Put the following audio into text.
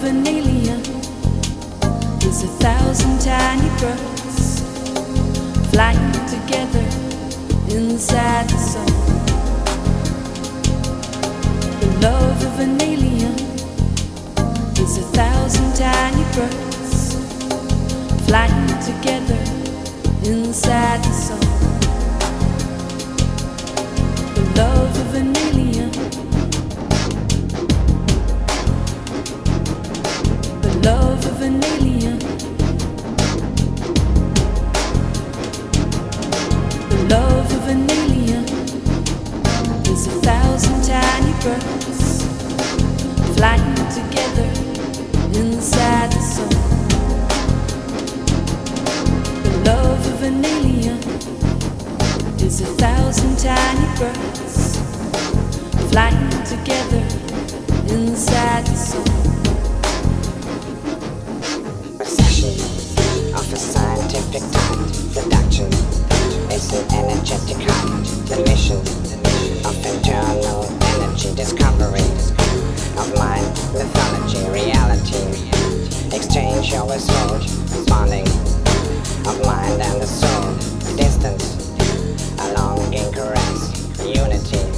of an alien is 1,000 tiny birds flying together inside the sun. The love of an alien is 1,000 tiny birds flying together inside the sun. The love of an alien, the love of an alien, the love of an alien is 1,000 tiny birds flying together inside the sun. The love of an alien is 1,000 tiny birds flying together inside the sun. Recession of a scientific type. Production is an energetic height. The mission of internal energy discovery of mind, mythology, reality. Exchange always hold, bonding of mind and the soul. Distance, a longing caress, unity.